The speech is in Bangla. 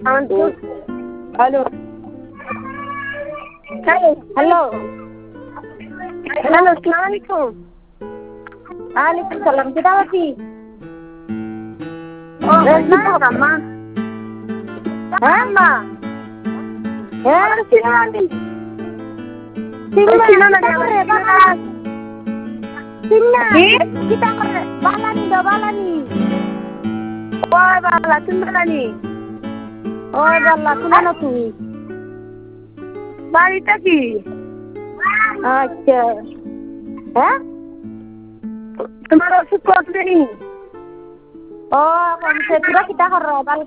হ্যালো হ্যালো হ্যালো আসসালামু আলাইকুম ওয়ালাইকুম সালাম কেডা আছি ও না আম্মা হ্যাঁ আম্মা হ্যাঁ সিনানি সিনা করে বাবা সিনা কিটা করে বালানি দো বালানি ওই বালা তুমি বালানি ওই বালা কোনা না তুমি বাড়িটা কি আচ্ছা হ্যাঁ তোমার ওষুধ কতদিন ও কমছে তোরা কিটা কর